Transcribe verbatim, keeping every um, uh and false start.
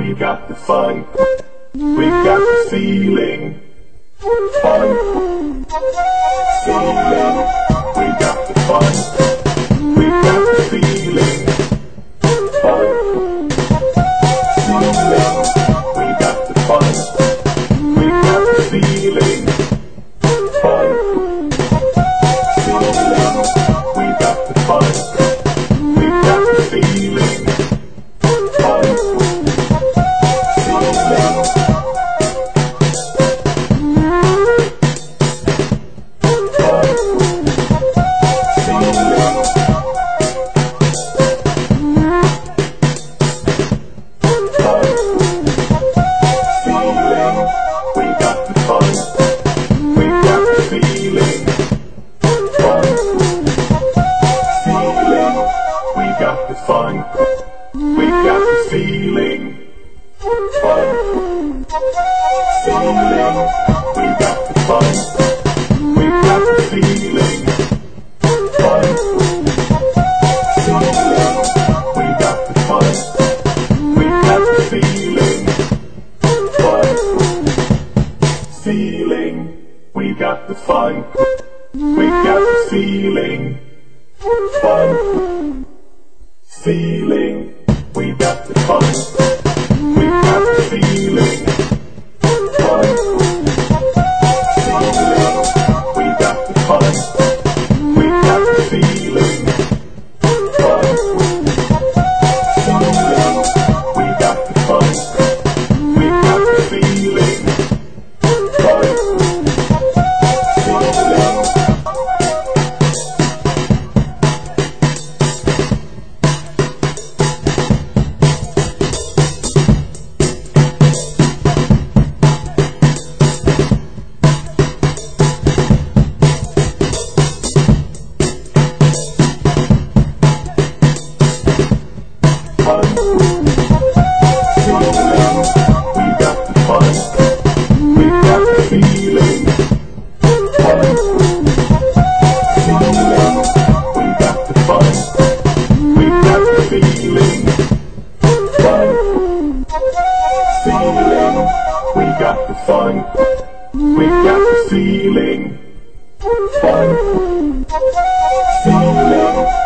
we got the fun. We got the feeling. Fun. Feeling. We got the fun. We got the feeling. Fun. Feeling. We got the fun. We got the feeling. Fun. Feeling. We got the fun. We got the feeling. Fun. We got the feeling. Fun. Feeling. We got the fun. We got the feeling. Fun. Feeling. We got the fun. We got the feeling. Fun. Feeling. We got the fun. We got the feeling. Fun. Feeling, we got the fun, we got the feeling, fun. Feeling, we got the fun, we got the feeling, fun. Feeling, we got the fun, we got the feeling, fun. We got the fun, we got the feeling, fun, feeling.